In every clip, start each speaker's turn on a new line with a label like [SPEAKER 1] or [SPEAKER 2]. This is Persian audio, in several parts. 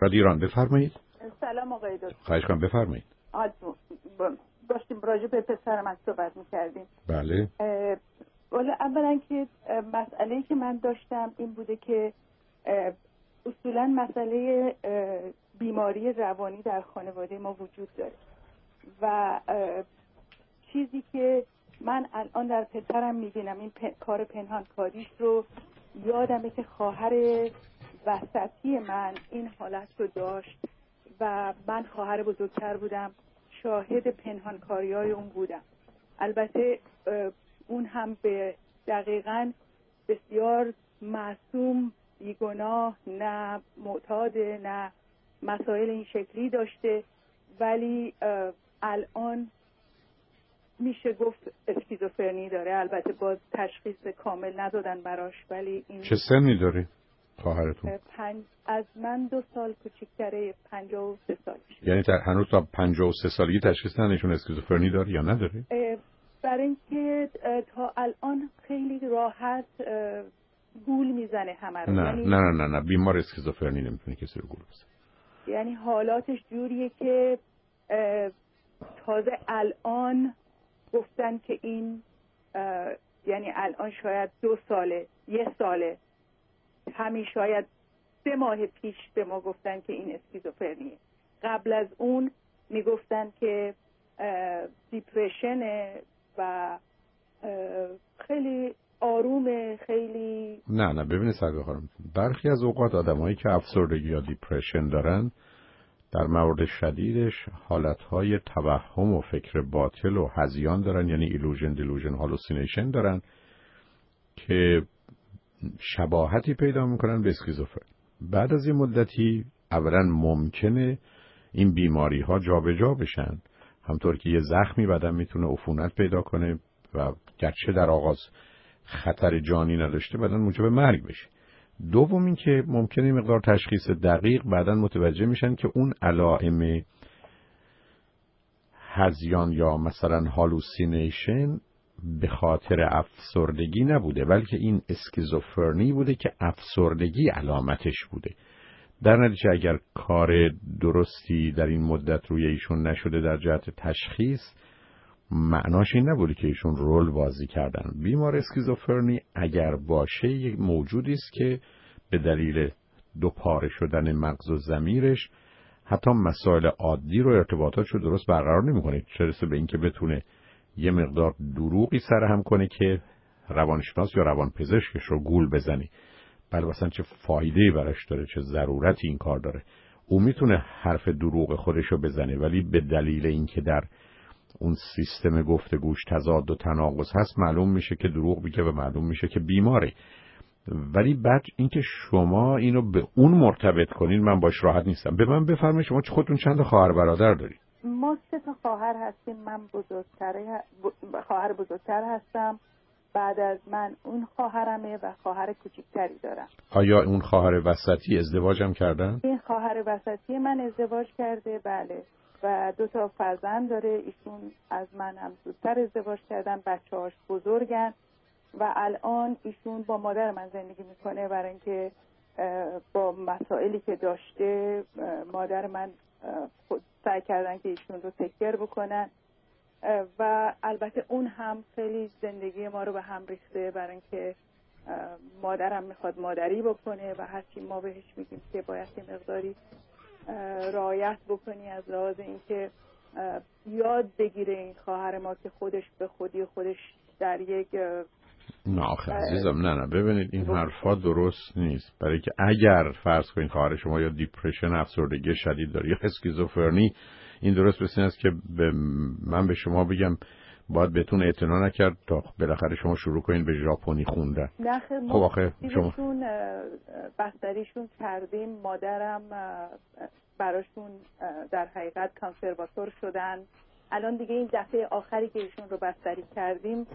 [SPEAKER 1] ایران. بفرمایید.
[SPEAKER 2] سلام آقای دکتر.
[SPEAKER 1] خواهش کنم بفرمایید.
[SPEAKER 2] داشتیم راجع به پسر من صحبت می‌کردیم.
[SPEAKER 1] بله.
[SPEAKER 2] اولا که مسئله‌ای که من داشتم این بوده که اصولا مسئله بیماری روانی در خانواده ما وجود داره و چیزی که من الان در پسرم می‌بینم این کار پنهانکاریش رو یادمه که خواهر وسطی من این حالت رو داشت و من خواهر بزرگتر بودم، شاهد پنهانکاری‌های اون بودم. البته اون هم به دقیقاً بسیار معصوم، بیگناه، نه معتاد، نه مسائل این شکلی داشته، ولی الان میشه گفت اسکیزوفرنی داره. البته باز تشخیص کامل ندادن براش، ولی این
[SPEAKER 1] چه سنی داره خواهرتون؟
[SPEAKER 2] از من 2 سال کوچیک‌تره، 53 سالش.
[SPEAKER 1] یعنی هنوز تا 53 سالگی تشخیص ندادن اسکیزوفرنی داره یا نداره؟
[SPEAKER 2] برای اینکه تا الان خیلی راحت گول میزنه همه رو.
[SPEAKER 1] نه بیمار اسکیزوفرنی نمیتونه کسی رو گول بزنه.
[SPEAKER 2] یعنی حالاتش جوریه که تازه الان گفتن که این یعنی الان شاید 2 ساله، 1 ساله، همین شاید 3 ماه پیش به ما گفتن که این اسکیزوفرنیه. قبل از اون میگفتن که دیپرشنه و خیلی آرومه، خیلی
[SPEAKER 1] نه ببینید سرکار خانم، برخی از اوقات آدمایی که افسردگی یا دیپرشن دارن در موارد شدیدش حالتهای توهم و فکر باطل و هذیان دارن، یعنی ایلوژن، دیلوژن، هالوسینیشن دارن که شباهتی پیدا میکنن به اسکیزوفرنی. بعد از این مدتی اولا ممکنه این بیماری ها جابجا بشن، همطور که یه زخمی بعدم میتونه عفونت پیدا کنه و گرچه در آغاز خطر جانی نداشته بعدن موجب مرگ بشه. دوم این که ممکنه مقدار تشخیص دقیق بعدن متوجه میشن که اون علائم هذیان یا مثلا هالوسینیشن به خاطر افسردگی نبوده، بلکه این اسکیزوفرنی بوده که افسردگی علامتش بوده. در نتیجه اگر کار درستی در این مدت روی ایشون نشده در جهت تشخیص، معناش این نبوده که ایشون رول بازی کردن. بیمار اسکیزوفرنی اگر باشه یک موجودی است که به دلیل دوپاره شدن مغز و ضمیرش حتی مسائل عادی رو ارتباطاتش رو درست برقرار نمی‌کنه، چه برسه به اینکه بتونه یه مقدار دروغی سرهم کنه که روانشناس یا روانپزشکش رو گول بزنه. بله مثلا چه فایده‌ای براش داره، چه ضرورتی این کار داره. او میتونه حرف دروغ خودش رو بزنه، ولی به دلیل اینکه در اون سیستم گفتگوش تضاد و تناقض هست معلوم میشه که دروغ میگه و معلوم میشه که بیماره. ولی بعد اینکه شما اینو به اون مرتبط کنین من باش راحت نیستم. به من بفرمایید شما خودتون چند خواهر برادر دارید؟
[SPEAKER 2] ما 3 خواهر هستیم. من خواهر بزرگتر هستم. بعد از من اون خواهرمه و خواهر کوچیکتری دارم.
[SPEAKER 1] آیا اون خواهر وسطی ازدواج هم کردن؟
[SPEAKER 2] این خواهر وسطی من ازدواج کرده، بله، و 2 فرزند داره. ایشون از من هم زودتر ازدواج کردن، بچه‌هاش بزرگن و الان ایشون با مادر من زندگی میکنه، برای اینکه با مسائلی که داشته مادر من سعی کردن که ایشون رو تکر بکنن و البته اون هم خیلی زندگی ما رو به هم ریخته، برای اینکه مادرم میخواد مادری بکنه و هرچی ما بهش میگیم که باید یه مقداری رعایت بکنی از لحاظ اینکه یاد بگیره این خواهر ما که خودش به خودش در یک
[SPEAKER 1] نه آخه عزیزم نه ببینید این حرفا درست نیست. برای که اگر فرض کنید خواهر شما یا دیپرشن، افسردگی شدید داره یا اسکیزوفرنی، این درست بسید است که من به شما بگم باید بهتون اعتنا نکرد تا بالاخره شما شروع کنین به ژاپنی خوندن.
[SPEAKER 2] خب آخه شما بستریشون کردیم، مادرم براشون در حقیقت کانسرواتور شدن. الان دیگه این دفعه آخری که ایشون رو بستری کردیم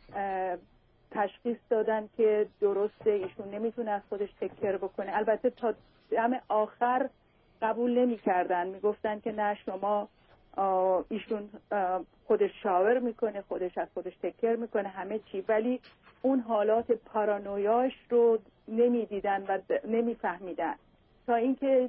[SPEAKER 2] تشخیص دادن که درسته ایشون نمیتونه از خودش تکر بکنه. البته تا دم آخر قبول نمی کردن، می گفتن که نه شما ایشون خودش شاور میکنه، خودش از خودش تکر میکنه همه چی، ولی اون حالات پارانویاش رو نمیدیدن و نمیفهمیدن تا اینکه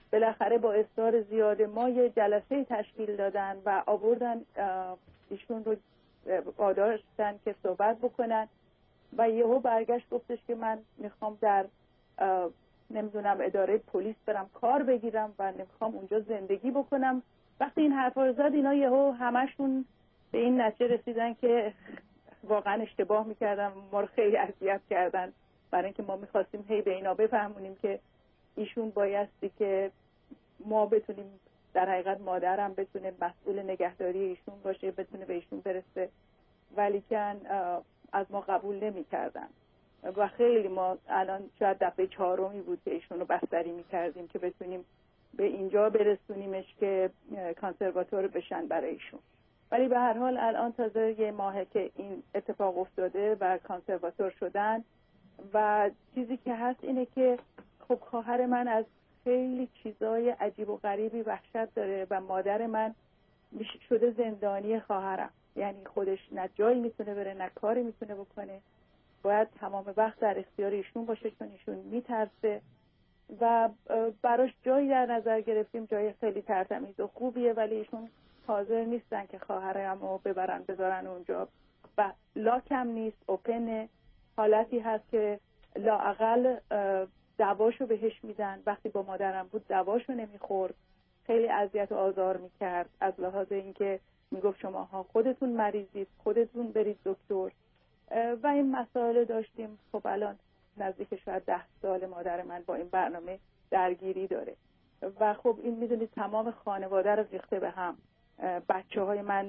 [SPEAKER 2] بالاخره با اصرار زیاد ما یه جلسه تشکیل دادن و آوردن ایشون رو واداشتن که صحبت بکنن و یهو برگشت گفتش که من میخوام در نمیدونم اداره پلیس برم کار بگیرم و نمیخوام اونجا زندگی بکنم. وقتی این حرفا رو زد اینا یهو همشون به این نتیجه رسیدن که واقعا اشتباه میکردن، ما رو خیلی اذیت کردن، برای اینکه ما میخواستیم هی به اینا بفهمونیم که ایشون بایستی که ما بتونیم، در حقیقت مادرم بتونه مسئول نگهداری ایشون باشه، بتونه به ایشون برسه، ولی که از ما قبول نمیکردن و خیلی ما الان شاید دفعه 4 بود که ایشون رو بستری میکردیم که بتونیم به اینجا برسونیمش که کانسرواتور بشن برای ایشون. ولی به هر حال الان تازه یه ماهه که این اتفاق افتاده و کانسرواتور شدن و چیزی که هست اینه که خب خواهر من از خیلی چیزای عجیب و غریبی وحشت داره و مادر من شده زندانی خواهرم، یعنی خودش نه جایی میتونه بره نه کاری میتونه بکنه، باید تمام وقت در اختیار ایشون باشه چون ایشون میترسه و براش جایی در نظر گرفتیم، جای خیلی ترتمیز و خوبیه، ولی ایشون حاضر نیستن که خواهرم رو بذارن اونجا و لاکم نیست، اوپنه، حالتی هست که لااقل دواشو بهش میدن. وقتی با مادرم بود دواشو نمیخورد، خیلی اذیت و آزار میکرد از لحاظ اینکه میگفت شماها خودتون مریضید، خودتون برید دکتر و این مسائل داشتیم. خب الان نزدیک شاید 10 سال مادر من با این برنامه درگیری داره و خب این میدونید تمام خانواده رو ریخته به هم. بچه های من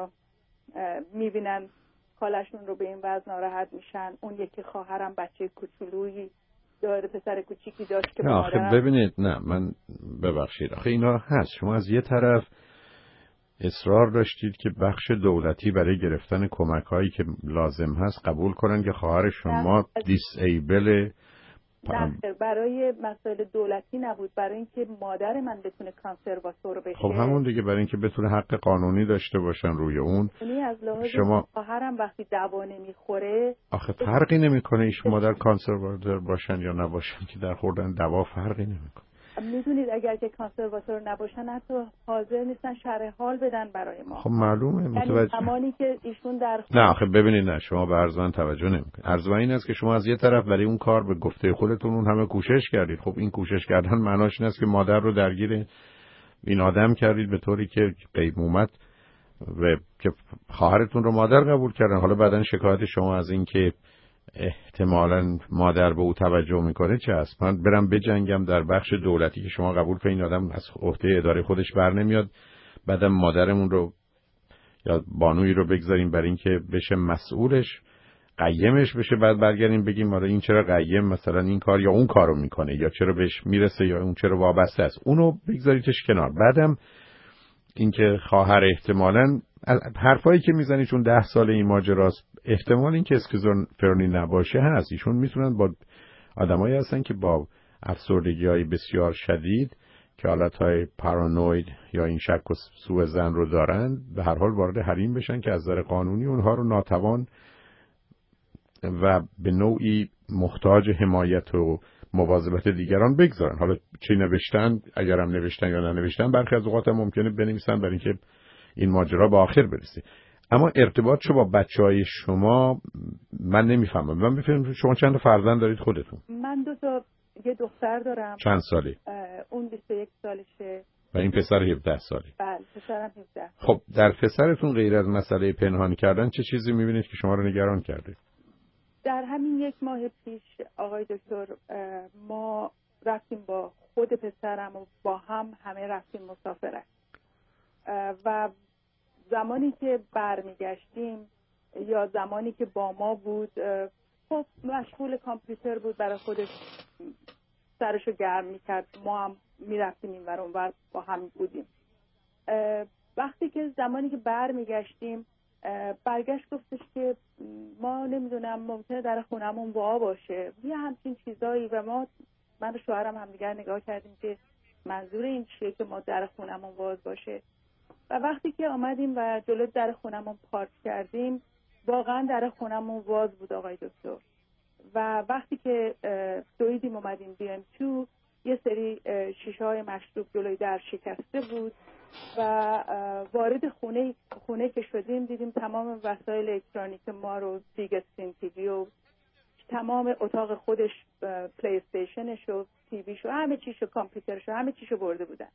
[SPEAKER 2] میبینن خالشون رو به این وضع ناراحت میشن. اون یکی خواهرم بچه کوچولویی داره، پسر کوچیکی داشت که
[SPEAKER 1] آخه ببینید، نه من ببخشید، آخه اینا هست. شما از یه طرف اصرار داشتید که بخش دولتی برای گرفتن کمک هایی که لازم هست قبول کنن که خواهر شما دیسیبل.
[SPEAKER 2] برای مسائل دولتی نبود، برای اینکه مادر من بتونه کانسرواتور بشه.
[SPEAKER 1] خب همون دیگه، برای اینکه بتونه حق قانونی داشته باشن روی اون.
[SPEAKER 2] از لحاظ
[SPEAKER 1] شما
[SPEAKER 2] خواهرم وقتی دعوا نمیخوره،
[SPEAKER 1] آخه فرقی نمیکنه ایش مادر کانسرواتور باشن یا نباشن که در خوردن دعوا فرقی نمیکنه.
[SPEAKER 2] میدونید اگر که کانسرواتور نباشن حتی حاضر نیستن شرح حال بدن برای ما.
[SPEAKER 1] خب معلومه، متوجه.
[SPEAKER 2] زمانی که ایشون در
[SPEAKER 1] نه آخه ببینید، نه شما به عرض من توجه نمیکنید. عرض من این است که شما از یه طرف برای اون کار به گفته خودتون اون همه کوشش کردید. خب این کوشش کردن معناش این است که مادر رو درگیر این آدم کردید به طوری که قیمومت و که خواهرتون رو مادر قبول کردن. حالا بعدن شکایت شما از این که احتمالاً مادر به او توجه میکنه چه است؟ من برم بجنگم در بخش دولتی که شما قبول کنید این آدم از عهده اداره خودش بر نمیاد، بعدم مادرمون رو یا بانویی رو بگذاریم برای اینکه بشه مسئولش، قیمش بشه، بعد برگردیم بگیم آره این چرا قیم مثلا این کار یا اون کارو میکنه یا چرا بهش میرسه یا اون چرا وابسته است، اونو بگذاریدش کنار. بعدم اینکه خواهر احتمالاً حرفایی که میزنی چون 10 سال این ماجراست، احتمال اینکه اسکیزوفرنی نباشه هست. ایشون میتونن با آدمایی هستن که با افسردگی‌های بسیار شدید که حالتهای پارانوید یا این شک و سوء ظن رو دارن به هر حال وارد حریم بشن که از نظر قانونی اونها رو ناتوان و به نوعی محتاج حمایت و مواظبت دیگران بگذارن. حالا چی نوشتن، اگرم نوشتن یا ننوشتن، برخی از اوقات هم ممکنه بنویسن برای اینکه این ماجرا به آخر برسه. اما ارتباط شما با بچهای شما من نمیفهمم. من میفهمم شما چند تا فرزند دارید خودتون؟
[SPEAKER 2] من 2 تا، یه دختر دارم.
[SPEAKER 1] چند ساله؟
[SPEAKER 2] اون 21 سالشه
[SPEAKER 1] و این پسر 17 ساله.
[SPEAKER 2] بله پسرم 17.
[SPEAKER 1] خب در پسرتون غیر از مسئله پنهان کردن چه چیزی میبینید که شما رو نگران کرده؟
[SPEAKER 2] در همین 1 ماه پیش آقای دکتر ما رفتیم با خود پسرم و با همه رفتیم مسافرت و زمانی که برمیگشتیم یا زمانی که با ما بود خب مشغول کامپیوتر بود، برای خودش سرشو گرم میکرد، ما هم میرفتیم این ور اون ور با هم بودیم. وقتی که زمانی که برمیگشتیم برگشت گفتش که ما نمیدونم ممکنه در خونمون وا باشه یه همچین چیزایی و من و شوهرم همدیگر نگاه کردیم که منظور این چیه که ما در خونمون واز باشه و وقتی که آمدیم و جلو در خونمون پارک کردیم واقعا در خونمون واز بود آقای دکتر و وقتی که دویدیم اومدیم بیایم تو یه سری شیشه های مشروب جلوی در شکسته بود و وارد خونه که شدیم دیدیم تمام وسایل الکترونیک ما رو، دیگه سیم تیوی و تمام اتاق خودش، پلی استیشنش و تیویش و همه چیش و کامپیوترش و همه چیشو برده بودن.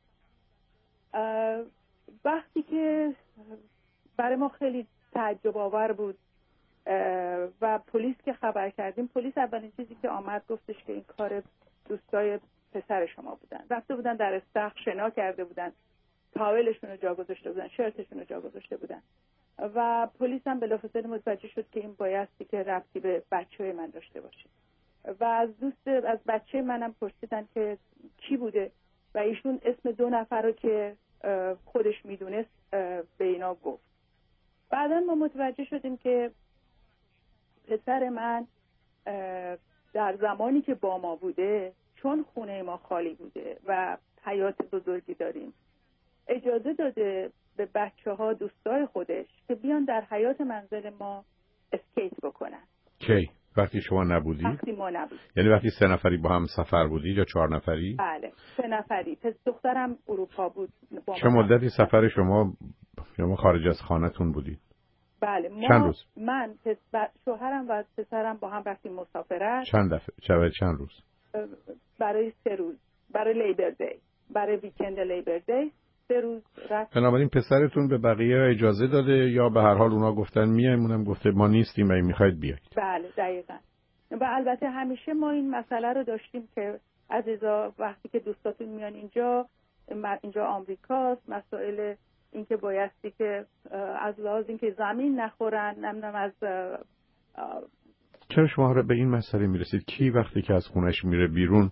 [SPEAKER 2] وقتی که برای ما خیلی تعجب آور بود و پلیس که خبر کردیم، پلیس اولین چیزی که آمد گفتش که این کار دوستای پسر شما بودن، رفته بودن در استخر شنا کرده بودن، تاولشون رو جا گذاشته بودن، شرتشون رو جا گذاشته بودن و پلیس هم بلافاصله متوجه شد که این بایستی که ربطی به بچه من داشته باشه و از بچه منم پرسیدن که کی بوده و ایشون اسم 2 نفر رو که خودش میدونست به اینا گفت. بعدا ما متوجه شدیم که پسر من در زمانی که با ما بوده، چون خونه ما خالی بوده و حیات بزرگی داریم، اجازه داده به بچه‌ها دوستای خودش که بیان در حیات منزل ما اسکیت بکنن.
[SPEAKER 1] کی؟ وقتی شما نبودید؟
[SPEAKER 2] وقتی ما نبودیم.
[SPEAKER 1] یعنی وقتی 3 نفری با هم سفر بودید یا 4 نفری؟
[SPEAKER 2] بله 3 نفری. دخترم اروپا بود.
[SPEAKER 1] چه مدتی سفر شما خارج از خانه‌تون بودید؟
[SPEAKER 2] بله
[SPEAKER 1] چند روز؟
[SPEAKER 2] من شوهرم و پسرم با هم رفتیم مسافرت.
[SPEAKER 1] چند روز؟
[SPEAKER 2] برای 3 روز، برای لیبر دی، برای ویکند لیبر دی 3 روز رفت.
[SPEAKER 1] بنابراین پسرتون به بقیه اجازه داده یا به هر حال اونا گفتن میایم، اونم گفته ما نیستیم و میخواید بیاید؟
[SPEAKER 2] بله دقیقاً. و البته همیشه ما این مسئله رو داشتیم که عزیزا وقتی که دوستاتون میان اینجا آمریکاست، مسائل این که بایستی که از لحاظ این که زمین نخورن، نمیدونم از
[SPEAKER 1] چرا شما به این مسئله میرسید؟ کی وقتی که از خونش میره بیرون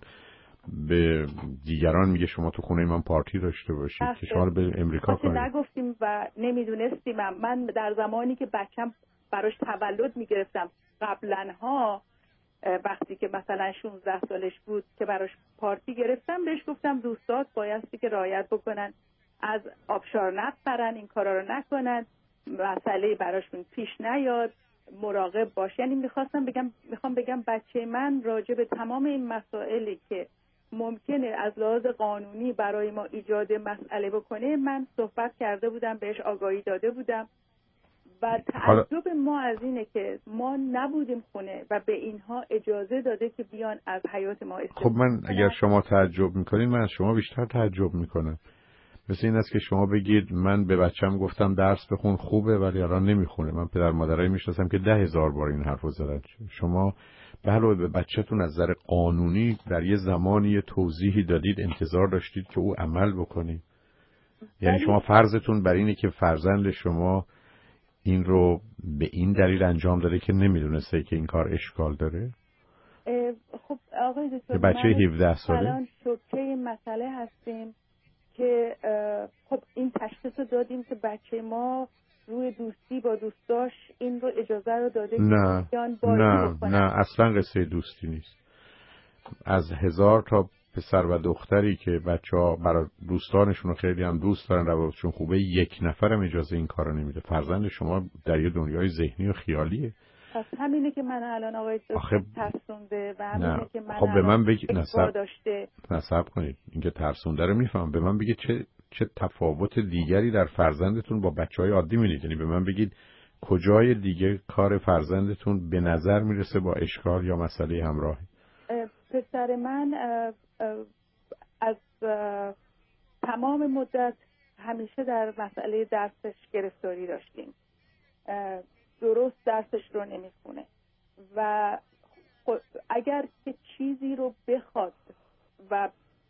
[SPEAKER 1] به دیگران میگه شما تو خونه من پارتی داشته باشید که شما رو به امریکا کاری؟
[SPEAKER 2] نگفتیم و نمیدونستیم. من در زمانی که بچم براش تولد میگرفتم قبلا ها، وقتی که مثلا 16 سالش بود که براش پارتی گرفتم، بهش گفتم دوستات بایستی که رعایت بکنن، از آبشار نپرن، این کارا رو نکنن، مسئله براشون پیش نیاد، مراقب باش. یعنی میخوام بگم بچه من راجع به تمام این مسائلی که ممکنه از لحاظ قانونی برای ما ایجاد مسئله بکنه، من صحبت کرده بودم، بهش آگاهی داده بودم و تعجب ما از اینه که ما نبودیم خونه و به اینها اجازه داده که بیان از حیات ما استفاده
[SPEAKER 1] کنن. خب من اگر شما تعجب میکنین، من از شما بیشتر تعجب میکنم. مثل این است که شما بگید من به بچم گفتم درس بخون خوبه ولی الان نمیخونه. من پدر مادرایی میشناسم که 10,000 بار این حرفو زدن. شما به علاوه به بچه‌تون از نظر قانونی در یه زمانی توضیحی دادید، انتظار داشتید که او عمل بکنه. یعنی شما فرضتون بر اینه که فرزند شما این رو به این دلیل انجام داده که نمیدونسته که این کار اشکال داره؟
[SPEAKER 2] خب آقای دکتر،
[SPEAKER 1] بچه 17 ساله
[SPEAKER 2] الان شوکه این مسئله هستیم که خب این تشخیص رو دادیم که بچه ما روی دوستی با دوستاش این رو اجازه رو داده
[SPEAKER 1] نه نه اصلا قصه دوستی نیست. از 1000 تا پسر و دختری که بچه‌ها برای دوستانشون خیلی هم دوست دارن، روابطشون خوبه، 1 نفرم اجازه این کارو نمیده. فرزند شما در یه دنیای ذهنی و خیالیه.
[SPEAKER 2] پس همینه که من الان آقای دکتر ترسونده و همینه که من
[SPEAKER 1] خب به من بگید
[SPEAKER 2] نصب
[SPEAKER 1] کنید. اینکه ترسونده رو میفهم. به من بگید چه تفاوت دیگری در فرزندتون با بچهای عادی می‌بینید؟ یعنی به من بگید کجای دیگه کار فرزندتون به نظر میرسه با اشکال یا مسئله همراهی؟
[SPEAKER 2] پسر من از تمام مدت همیشه در مسئله درسش گرفتاری داشتیم. درست درسش رو نمیخونه و اگر که چیزی رو بخواد و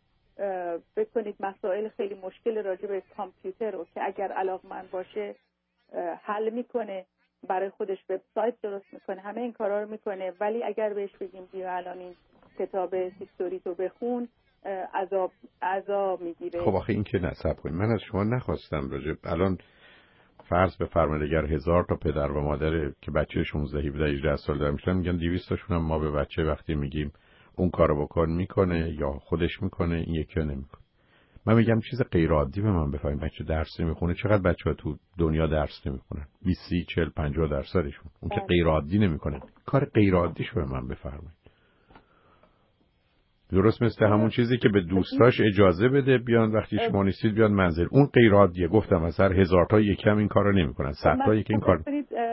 [SPEAKER 2] بکنید مسائل خیلی مشکل راجع به کامپیوتر رو که اگر علاقمند باشه حل میکنه، برای خودش وبسایت درست میکنه، همه این کارا رو میکنه. ولی اگر بهش بگیم بیا الان این کتاب هیستوری تو بخون، عذاب میگیره.
[SPEAKER 1] خب آخه این که نصب کنید. من از شما نخواستم راجع الان فرض بفرمایید اگر 1000 تا پدر و مادر که بچه 16 17 18 سال دارن میشن، میگن 200 تاشون هم ما به بچه وقتی میگیم اون کارو بکن میکنه یا خودش میکنه، این یکی رو نمیکنه. من میگم چیز غیر عادی به من بفهمید. بچه درس نمیخونه. چقدر بچه‌ها تو دنیا درس نمیخونن؟ 20 30 40 50 درصدشون. اون که غیر عادی نمیکنه. کار غیر عادیشو به من بفرمایید. درست مثل همون چیزی که به دوستاش اجازه بده بیان وقتی شما نیستید بیان منزل. اون غیر عادیه. گفتم از هر 1000 تا یکم این کارو نمیکنن. 100 تا یک این کار.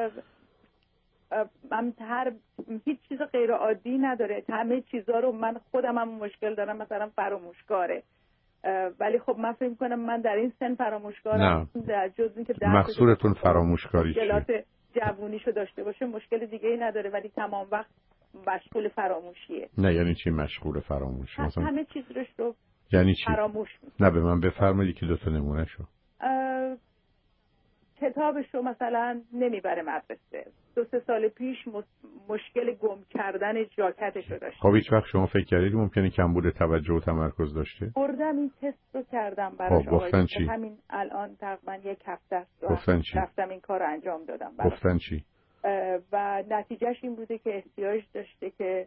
[SPEAKER 2] من هیچ چیز غیر عادی نداره. همه چیزا رو من خودم هم مشکل دارم، مثلا فراموشکاره. ولی خب من فکر می‌کنم من در این سن فراموشکارم. در جز اینکه
[SPEAKER 1] مقصودتون فراموشکاری چیه؟
[SPEAKER 2] مشکلات جوونیشو داشته باشه مشکل دیگه ای نداره، ولی تمام وقت مشغول فراموشیه.
[SPEAKER 1] نه یعنی چی مشغول فراموشی؟ مثلا
[SPEAKER 2] همه چیز رو
[SPEAKER 1] یعنی چی؟
[SPEAKER 2] فراموش می‌کنه.
[SPEAKER 1] نه به من بفرمایید که 2 تا نمونه شو.
[SPEAKER 2] کتابشو مثلا نمیبره مدرسه. 2-3 سال پیش مشکل گم کردن ژاکتشو داشت.
[SPEAKER 1] خب هیچ وقت شما فکر کردید ممکنه کمبود توجه و تمرکز داشته؟
[SPEAKER 2] بردم این تست رو کردم براش.
[SPEAKER 1] خب گفتن چی؟
[SPEAKER 2] همین الان تقریبا 1 هفته است
[SPEAKER 1] گفتن چی؟
[SPEAKER 2] رفتم این کار انجام دادم
[SPEAKER 1] براش. گفتن چی؟
[SPEAKER 2] و نتیجهش این بوده که احتیاج داشته که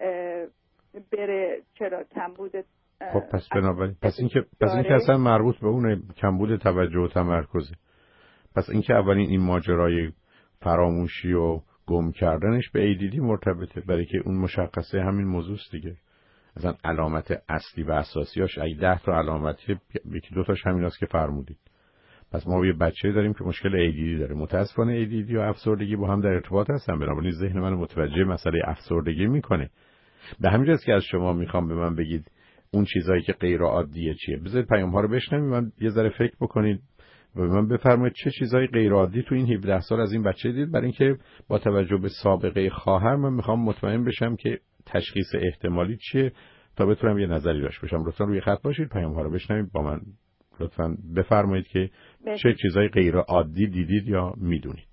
[SPEAKER 2] بره. چرا کمبود؟
[SPEAKER 1] خب پس بنابراین پس اینکه اصلا مربوط به اون کمبود توجه و تمرکزه. پس اینکه اولین این ماجرای فراموشی و گم کردنش به ADD مرتبطه، برای که اون مشخصه همین موضوع است دیگه. اصلا علامت اصلی و اساسیاش ای 10 تا علامتی، 1-2 تاش همین است که فرمودید. پس ما یه بچه داریم که مشکل ADD داره. متاسفانه ADD و افسردگی با هم در ارتباط هستن، بنابراین ذهن من متوجه مسئله افسردگی میکنه. به همین جاست که از شما میخوام به من بگید اون چیزایی که غیر عادیه چیه. بذارید پیام ها رو بشنویم، من یه ذره فکر بکنید و به من بفرمایید چه چیزای غیر عادی تو این 17 سال از این بچه دید، برای اینکه با توجه به سابقه خواهر من میخوام مطمئن بشم که تشخیص احتمالی چیه تا بتونم یه نظری داشته باشم. لطفاً روی خط باشید، پیام ها رو بشنوید، با من لطفاً بفرمایید که چه چیزای غیر عادی دیدید یا میدونید.